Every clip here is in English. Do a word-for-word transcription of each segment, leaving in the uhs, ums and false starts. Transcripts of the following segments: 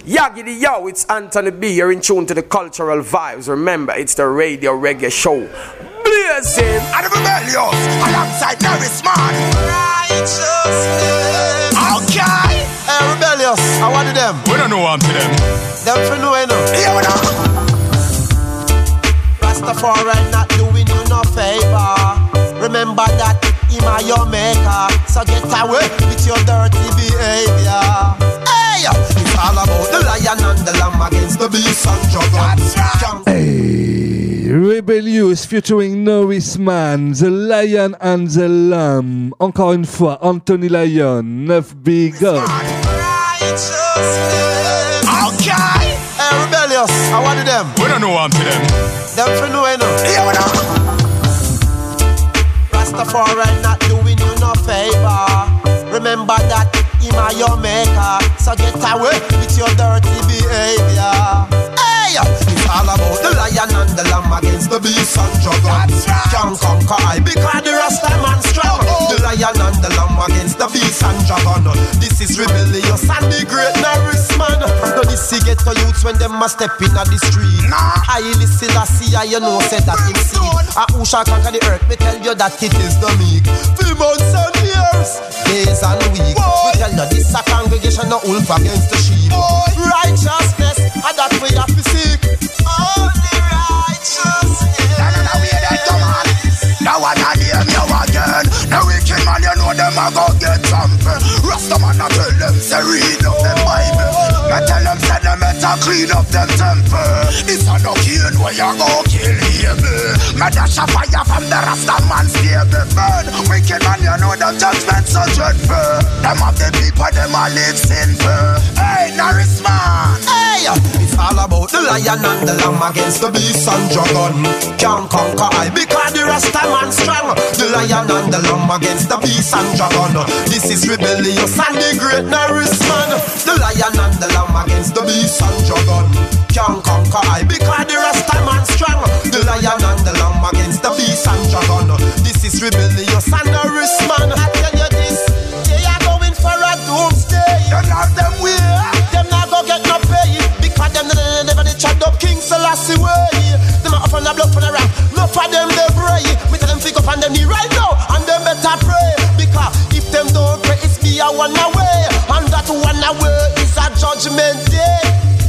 Yaggedy yo, it's Anthony B. You're in tune to the cultural vibes. Remember, it's the Radio Reggae Show. Blazing and the rebellious alongside Norris Man. Righteousness. Okay. Hey, rebellious. I want them. We don't know one to them. Them for no enough. Yeah, we know. Rastafari not doing you no favor. Remember that him are your maker. So get away with your dirty behavior. Hey, it's all about the lion and the lamb against the beast and dragon. Hey, Rebellious featuring Norris Man, The Lion and the Lamb. Encore une fois, Anthony Lyon, neuf big up. Okay. Hey, rebellious. I want them. We don't know one to them. Them for no enough. Yeah, we know. Rastafari not doing you no favor. Remember that him are your maker. So get away with your dirty behavior. Hey, it's all about the lion and the lamb against the beast and dragon. Can't conquer I because the Rasta man strong. The lion and the lamb against the beast and dragon. This is rebellious and the great Norris man. Don't you see get to youths when them must step in at the street. Nah, I listen to see I you know said that him see. A who shall conquer the earth? Me tell you that it is the meek. Few months and years, days and weeks. We tell you this a congregation no wolf against the sheep. Boy. Righteousness, and that we have to seek. Only righteousness. No, no, no, we ain't come on. Now I not hear me again. The wicked man, you know them a go get something. Rasta man, I tell them say read up them Bible. I tell them say them better clean up them temple. This a no kill where you go kill him. Me dash a fire from the Rasta man's stable. Burn wicked man, you know them judgment so dreadful. Them of the people, them a live sinful. Hey, Norris man. Hey, it's all about the lion and the lamb against the beast and dragon. Can't conquer I because the Rasta man strong. The lion and the lamb against the beast and dragon. This is rebellious and the great Norris man. The lion and the lamb against the beast and dragon. Can't conquer I because the Rasta man strong. The lion and the lamb against the beast and dragon. This is rebellious and Norris man. I tell you this, they are going for a doomsday. Them have them way. Them not go get no pay because them never they chat up King Selassie way. Them are up on the block for the rank. No for them they pray. Me tell them pick up on them knee right now and them better pray because if them don't pray it's be a one away and that one away is a judgment day.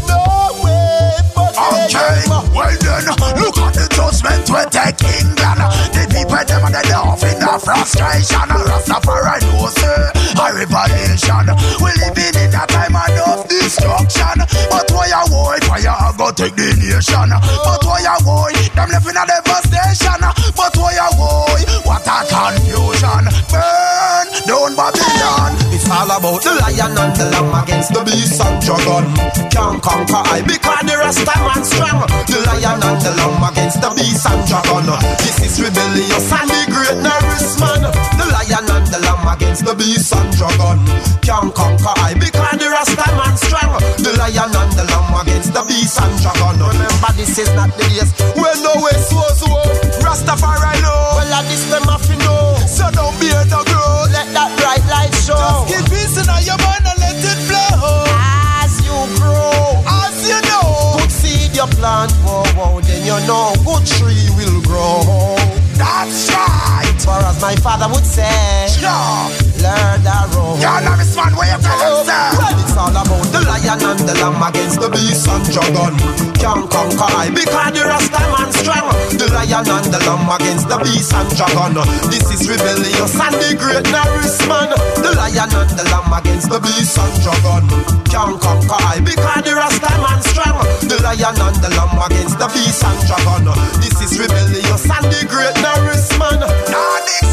No way. Okay, well then, look at the judgment we take England. The people them and they off in the frustration. Rastafari knows a revelation. We living in a time of destruction. But why a war fire go take the nation? But why a war them left in a devastation? But why a war what a confusion? Burn down Babylon. It's all about the lion and the lamb against the beast and dragon. Can't conquer I because the Rasta man strong. The lion and the lamb against the beast and dragon. This is rebellious and the great Norris man. The lion and the lamb against the beast and dragon. Can't conquer I because the Rasta man strong. The lion and the lamb against the beast and dragon. Remember this is not the days when no way so so. Rastafari know. Well at this them have to know. So don't be a no grow. Let that bright light show. Just keep peace in your mind and let it flow. As you grow, as you know. Good seed you plant, whoa, whoa, then you know good tree will grow. That's right. For as my father would say, sure. Learn the road. Yeah, Norris man, where you tell them, sir? Well, it's all about the lion and the lamb against the beast and dragon. Can't conquer I because the Rasta man strong. The lion and the lamb against the beast and dragon. This is rebellious and the great Norris man. The lion and the lamb against the beast and dragon. Can't conquer I because the Rasta man strong. The lion and the lamb against the beast and dragon. This is rebellious and the great Norris man. Now this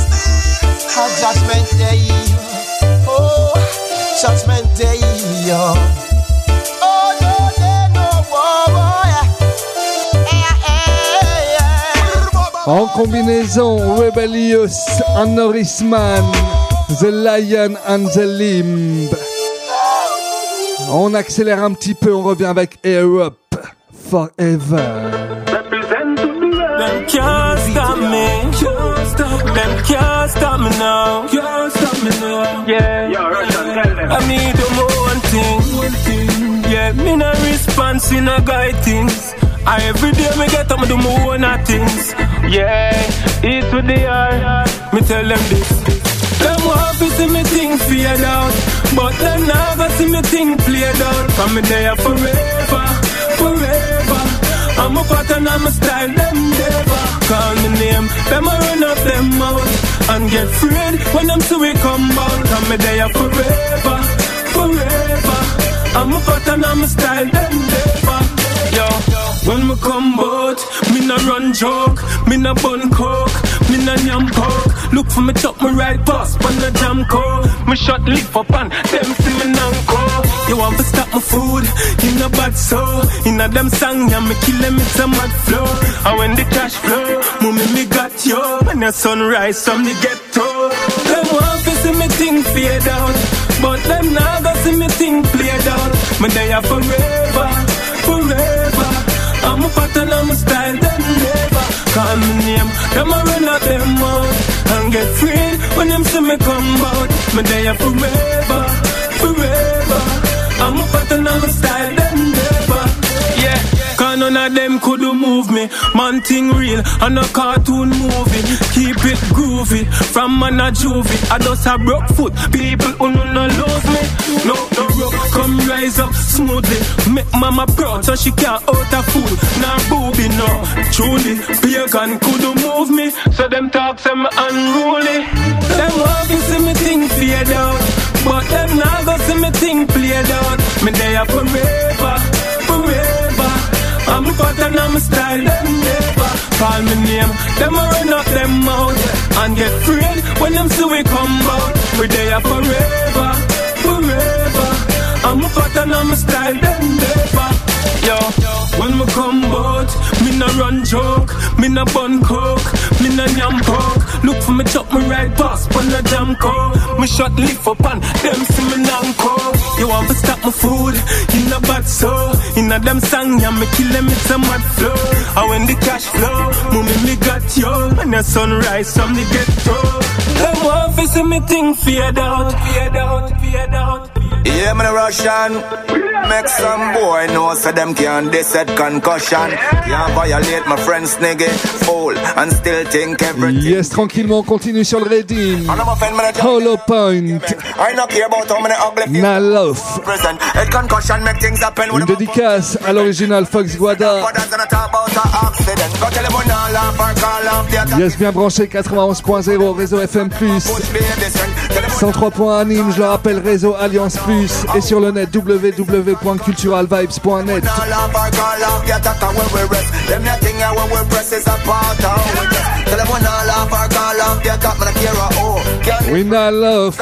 is a judgment day. Oh, judgment day. Oh no, no, no, oh, yeah. En combinaison, Rebellious and Norris Man, The Lion and the Limb. On accélère un petit peu, on revient avec Europe Forever. Them can't stop me. Them can't stop me now. Can't stop me now. Yeah. I need them one thing. Yeah. Yeah, me no response in a guy things. I every day me get up, me do my own things. Yeah, eat with the eye. Me tell them this. Them want to see me thing fade out, but them never see me thing played out. From me there forever, forever. I'm a pattern, I'm a style, them never call me name. Them a run up them mouth and get afraid when them see we come out. From me there forever, forever. I'm a pattern, I'm a style, them never. Yo, when me come out, me no run joke, me no bun coke, me no yam coke. Look for me chop me right past, on the jam coke. Me shot leaf up and them see me nanko. You want to stop my food, you know bad so. In a them song, yeah, me kill them, it's a mad flow. And when the cash flow, mommy me got you. When the sunrise from the ghetto. Them want to see me thing fade out, but them now go see me thing played out. Me there forever, forever. I'm a pattern, I'm a style, them never call me name. Them a run out them out and get freed when them see me come out. Me there forever, forever. I'm a pattern, I'm a style, them never. Yeah, cause none of them could move me. Man thing real and a cartoon movie. Keep it groovy, from man a juvie. I just a broke foot, people who no no lose me. No, no rock, come rise up smoothly. Make mama proud so she can't out of food. Nah booby no, truly. Pagan could move me, so them talk some unruly. Them want to see me thing fade out, but them now go see me thing played out. Me there forever, forever. I'm a pattern, I'm a style, them never call me name. Them a run up them mouth and get afraid when them see we come out. We there forever, forever. I'm a pattern, I'm a style, them never. Yo, when me come out, me no run joke, me no bun coke, me no yam coke. Look for me chop me right past on the jam coke. Me shot leaf up and them see me nanko. You want to stop my food, you know bad so. In a them song, yeah, me kill them, it's a mad flow. And when the cash flow, mommy me got you. When the sunrise from the ghetto. Them want to see me thing fade out, fade out, fade out. Yeah, man, Russian. Make some boy know so them can't they said concussion. Can't violate my friend's nigga. Fool and still think everything. Yes, tranquillement, on continue sur le Redeem. Hollow Point. Nalof. Une dédicace à l'original Fox Guada. Yes, bien branché, quatre-vingt-onze point zéro, réseau F M plus. cent trois point un Nîmes, je le rappelle, réseau Alliance Plus. Et sur le net, w w w point cultural vibes point net. We not love.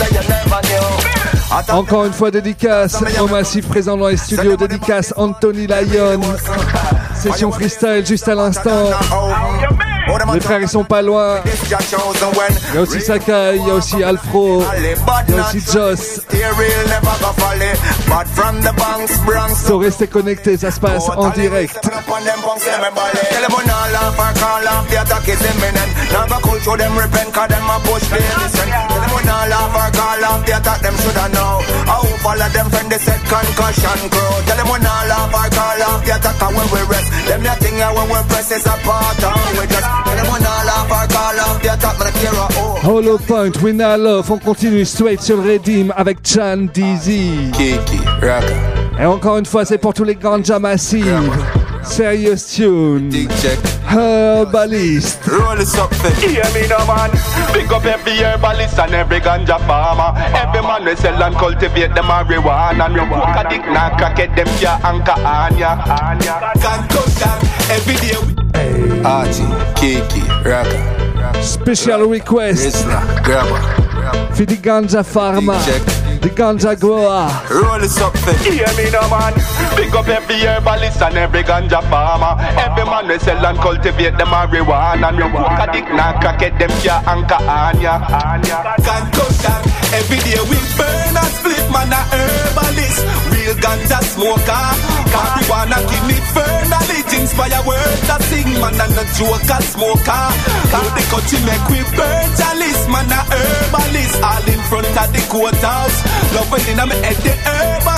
Encore une fois, dédicace au massif présent dans les studios. Dédicace Anthony Lyon. Session freestyle juste à l'instant. Les frères ils sont pas loin. Il y a aussi Sakai, il y a aussi Alfro, il y a aussi Joss. So restez connectés, ça se passe en direct. Hollow Point, we now love. On continue straight sur le Redeem avec Chan Dizzy. Kiki, Raka. Et encore une fois, c'est pour tous les ganja massives. Serious Tune. Herbalist. Roll this up, hear me no man. Big up every herbalist and every ganja farmer. Every man we sell and cultivate the marijuana. And you walk a dick now, crack it, them ya anka anya. Concussion, every day. Archie, Kiki, Raka. Special request. Grabber. For the ganja farmer. The ganja grower. Roll this up, hear me no man. Big up every herbalist and every ganja farmer. Every man we sell and cultivate the marijuana. And you walk a dick now, crack it, them ya anka anya. Concussion, every day we burn and split, man a herbalist. Real ganja smoker. Marijuana give me fernally. Inspire words I sing, man and a joker smoker. How the country make we burn chalice, man a herbalist. All in front of the courthouse. Love when in my head the herb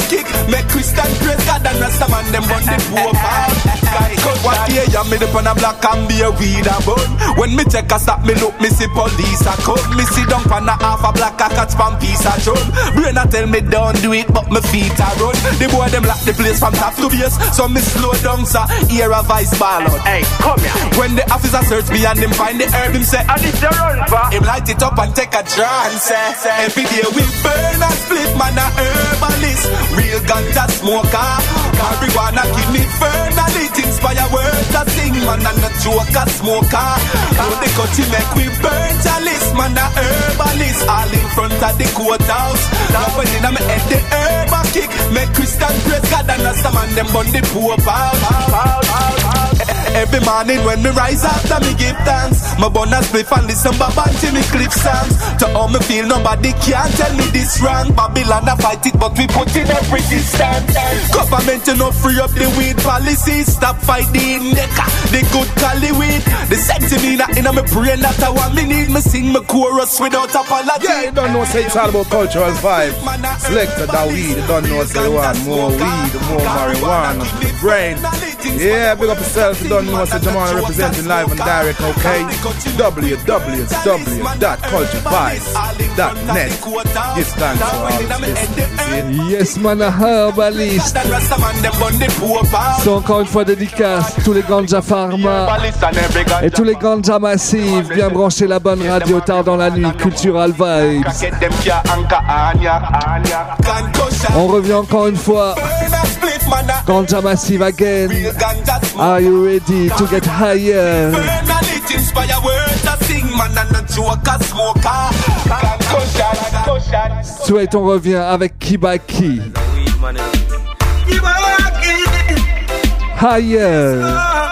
kick. Make Christian praise God and Rasta man them run the poor out. What year you me up on a black and be a weed a bun. When me take a stop me look me see police a come. Me see down pan a half a black a catch pan piece a drum. Brain a tell me don't do it but my feet a run. The boy them lock the place from top to base. So me slow down sir, hear a vice ball out. Hey, come here. When the officer search me and him find the herb, him say, And it's a run for. him light it up and take a trance. Say, say, every day we burn and split, man a herbalist. Real ganja smoker. Marijuana give me fernal. It inspire words to sing, man and a joker smoker. How they cut him make we burn chalice, man a herbalist. All in front of the courthouse. Now when in a me head the herb a kick. Make Christian praise God and Rasta man them bun the pope out. Every morning when me rise after me give thanks. My bonus spliff and listen Baba till me clip songs. To how me feel nobody can tell me this wrong. Babylon a fight it but we put in a resistance. Government you know free up the weed policy. Stop fight the indica, the good cali weed. The sentimina in a me brain that I want me need. Me sing me chorus without apology. Yeah, you don't know say it's all about cultural vibe. Selected that weed, you don't know say you want more weed, more marijuana, brain. Yeah, big up yourself, you don't know say Jamal representing live and direct, okay? w w w dot culture vibes dot net. Give thanks for all this. Yes man, a herbalist. C'est encore une fois dédicace tous les ganja pharma et tous les ganja massifs. Bien brancher la bonne radio tard dans la nuit. Cultural Vibes. On revient encore une fois. Ganja massive again. Are you ready to get higher? Straight, on revient avec Kibaki. Higher.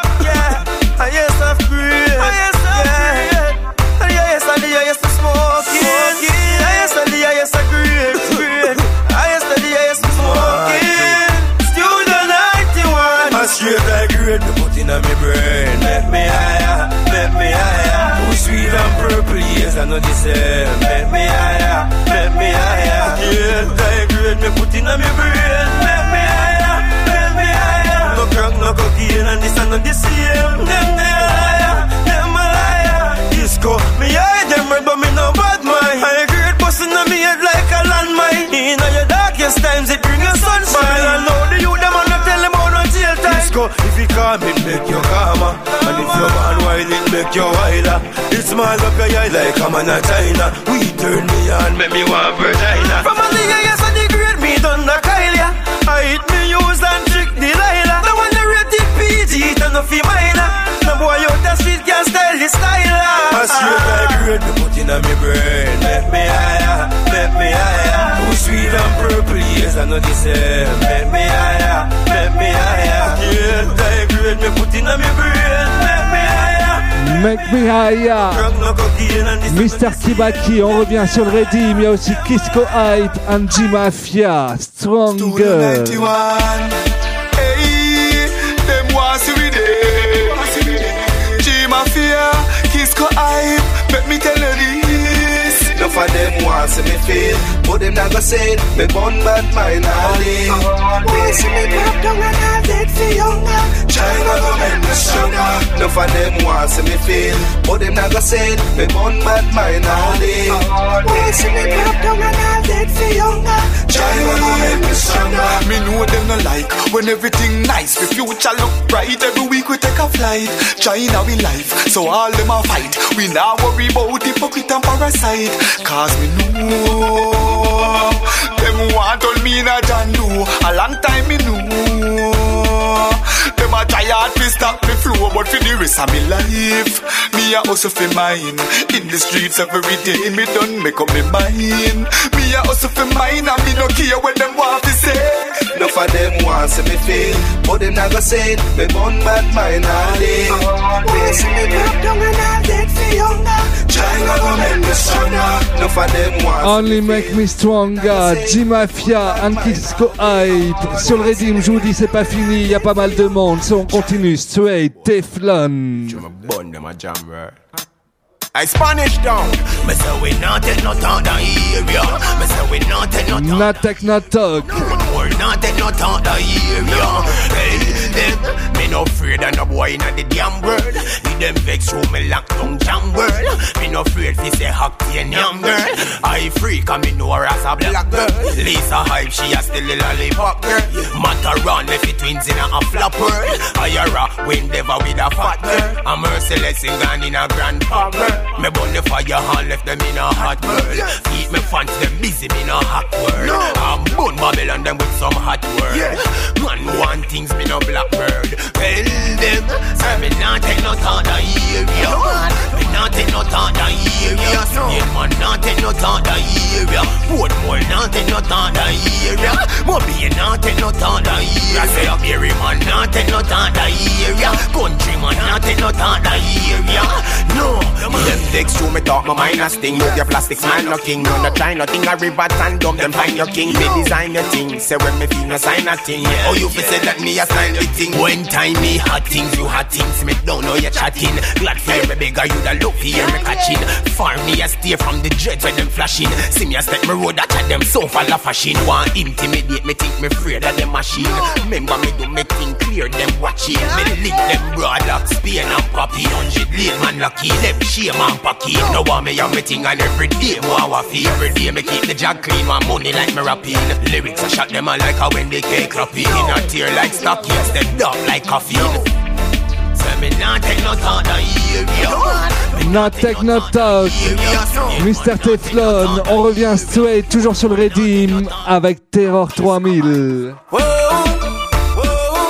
Straight like great, me put in a me brain. Make me higher, make me higher. Who sweet and purple, yes, I know the same. Make me higher, make me higher. Straight like great, me put in a me brain. Make me higher, make me higher. No crack, no cocaine, and this and not the same. Them they higher, them a liar. Disco, me high them red, but me no bad mind. High grade busting on me head like a landmine. In your darkest times, it bring a sunshine. I know the youth, them on the tell them all no jail time. If you calm it, make you calmer. And if you man wild it, make you wilder. It's my up your eye like I'm in a China. We turn me on, make me want vagina. From a nigga, yes, I degrade me, done the Kyle, yeah. I hit me use and trick Delilah. The one that rated P G, turn off your minor. No boy out the street can style the style. I straight like great, me put in a me brain. Make me higher, make me higher. Who sweet and purple, yes, I know the same. Make me higher, make me higher. Yeah, like great, me put in a me brain. Make me higher, make me higher. Mister Kibaki, on revient sur le Redeem. Il y a aussi Kisco Hype and G-Mafia. Stronger. Hey, them want see we there. G-Mafia, Kisco Hype, let me tell you this. Enough of them want see me feel, but them not gonna say it. Me born bad mind all in. They see me drop down and I'll dead for younger. China go make me stronger. Enough of them want see me feel, but them not gonna say it. Me born bad mind all in. They see me drop down and I'll dead for younger. China go make me stronger. Me know them no like when everything nice. The future look bright. Every week we take a flight. China we life, so all them a fight. We now worry about hypocrite and parasite. Cause we know them want all me in a jandu. A long time me know them a try hard to stop me flow, but for the rest of me life, me a hustle for mine. In the streets every day, me done make up me mind. Me a hustle for mine, and me no care what them want to say. Enough of them want to me feel, but them not gonna say it. Me born bad mind all day. They see me drop down and I'll dead for younger. China go make me stronger. Enough of them want Only make me stronger. G-Mafia and Kisco Hype. Sur le Redeem, je vous dis, c'est pas fini. Y a pas mal de monde. So on continue straight. Teflon. I Spanish down. Me say we not take no talk down area. Me say we not take no talk. Not take no talk. One more not take no thought the area. Hey, them, me no afraid of no boy in the damn world. If them vex through me lock down jam world. Me no afraid fi say hack to a young girl. I freak and me know her as a black girl. Lisa Hype, she a still a lollipop girl. Mataran left the twins in a flop world. Ayara, Windever with a fat girl. I'm merciless and gone in a grandpa girl. Me burn the fire and left them in a hot world. Keep me fans them busy me in a hot world. I'm burn Babylon them with some hot world. Man want things me no blackbird. Tell them, say me not take no thought the area. Me not take no thought the area. Yeah, man not take no thought the area. What more not take no thought the area. Moby not take no thought the area. Say a berry man not take no thought the area. Country man not take no thought the area. No, them vex through me talk my mind a sting. Move your plastics man no king. No no try nothing a river and dump them find your king. Me design your thing. Say when me feel no sign a thing. Oh you fi say that me a style the thing. When time me hot things you hot things. Me don't know you chatting. Glad for me bigger you da look for me catching. Far me a stay from the dreads when them flashing. See me a step me road that chat them so fall a fashion. Want intimidate me think me afraid of them machine. Remember me do me thing clear them watching. Me link them broad lock Spain and poppy. Hundred late man lucky them shame and pocky. No want me have me thing and every day more I feel. Every day me keep the jug clean. Want money like me rapping. Lyrics I shot them all like a when they cake clapping. In a tear like stockings them dark like coffee. Me not take no thought the area. Not take no thought. Mister Teflon, on revient straight, toujours sur le Redeem avec Terror trois mille. Whoa, whoa,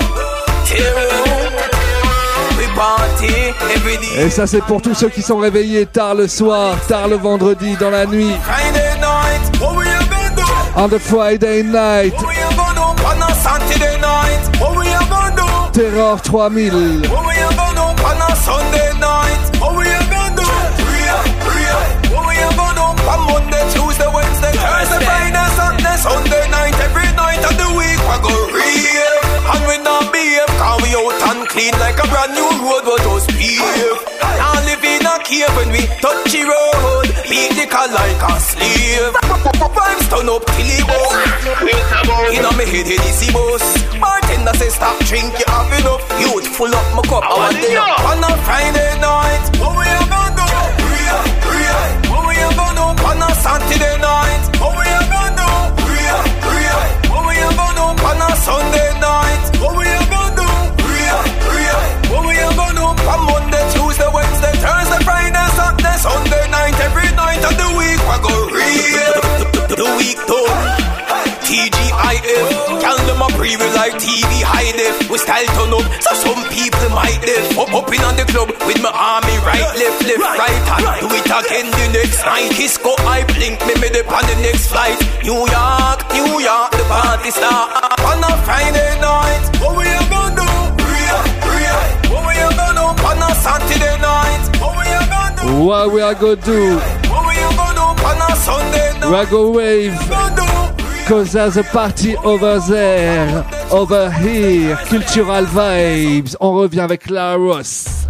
we party every day. Et ça c'est pour tous ceux qui sont réveillés tard le soir, tard le vendredi, dans la nuit. Friday night, what we gonna do? On the Friday night. What we gonna do? On a Saturday night, what we gonna do? Terror trois mille. What we gonna do? On a Sunday night, what we gonna do? Real, real. What we gonna do? On Monday, Tuesday, Wednesday, Thursday, Friday, Saturday, Sunday night, every night of the week we go real. And we not behave, cause we out and clean like a brand new road, but just pave. Now live in a cave when we touch the road, beat the car like a slave. Vibes turn up till he bow. In a me head, head is the boss. Bartender say stop drink, you have enough. Youth full up my cup, I want day up. On a Friday night, what we gonna do? Real, real. What we gonna do? On a Saturday night, what we gonna do? Real, real. What we gonna do? On a Sunday night, what we gonna do? Real, real. What we gonna do? On Monday, Tuesday, Wednesday, Thursday, Friday, Saturday, Sunday night, every night of the week we go real. The week done. T G I F, can them a preview like T V high def. We style turn up, so some people might def. Up up in on the club with my army right, left, left, right, right hand. Do it again the next night. Kisco I blink, me made up on the next flight. New York, New York, the party start on a Friday night. What we gonna do? Real, real. What we gonna do? On a Saturday night. What we gonna do? What we are gonna do? What we gonna do? On a Sunday night. We are gonna wave. Cause there's a party over there, over here, cultural vibes. On revient avec La Ross.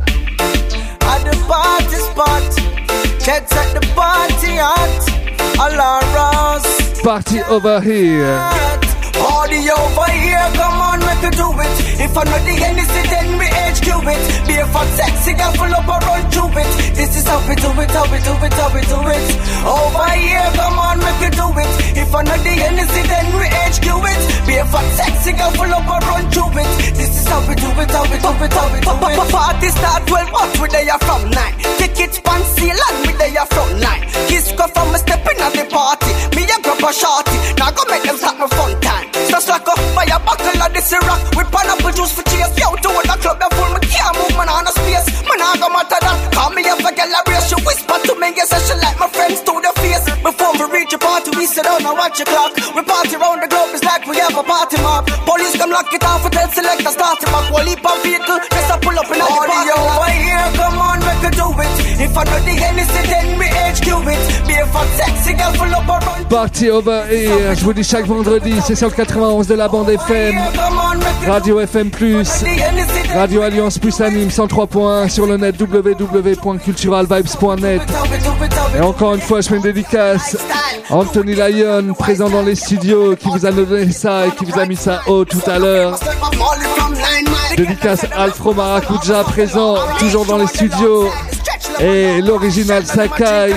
At the party spot, checks at the party hot. A La Ross. Party over here. Party over here, come on, make you do it. If I'm not the Hennessy, then we H Q it. Be a fat sexy girl, full up a run to it. This is how we do it, how we do it, how we do it. Over here, come on, make you do it. If I'm not the Hennessy, then we H Q it. Be a fat sexy girl, full up a run to it. This is how we do it, how we do it, how we do it. Party start twelve, but we there from nine. Tickets fancy, land we there from nine. Kiss go from a step in at the party. Me a grab a shorty, now go make them start my fun time. So slack up by a buckle of this rock with pineapple juice for cheers. Yo, do it a club that full, me can't move, man, on a space. Man, I go matter that. Call me up a girl, I race. She whisper to me, yes, I should like my friends to the face. Before we reach a party, we sit down and watch the clock. We party round the globe, it's like we have a party mob. Police come lock it off, and tell selector start it back. Wall heap of vehicle, just a pull up in the party. Over here, come on, make you do it. If I know the Hennessy, then we H Q it. Be a fat sexy girl full up around. Party over here, je vous dis chaque vendredi, c'est sur le quatre-vingt-onze de la bande F M, Radio F M plus, Radio Alliance plus anime cent trois point un sur le net w w w point cultural vibes point net. Et encore une fois, je fais une dédicace à Anthony Lyon, présent dans les studios, qui vous a donné ça et qui vous a mis ça haut tout à l'heure. Dédicace Alfro Maracuja, présent toujours dans les studios. Et l'original Sakai,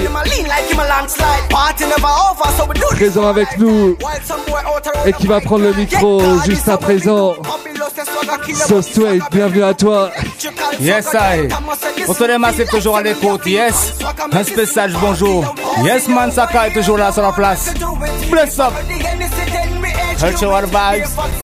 présent avec nous et qui va prendre le micro juste à présent. So Straight, bienvenue à toi. Yes, I. Anthony Massif toujours à l'écoute, yes. Un spécial bonjour. Yes, man, Sakai toujours là sur la place. Bless up. Cultural Vibes,